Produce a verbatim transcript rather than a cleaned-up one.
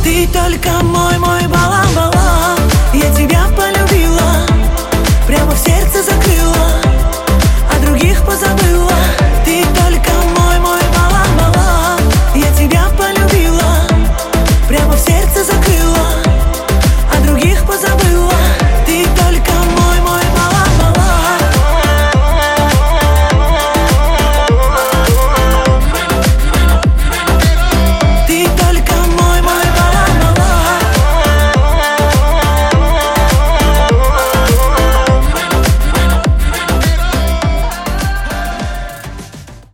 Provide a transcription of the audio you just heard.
Ты только мой, мой балам-балам. Я тебя в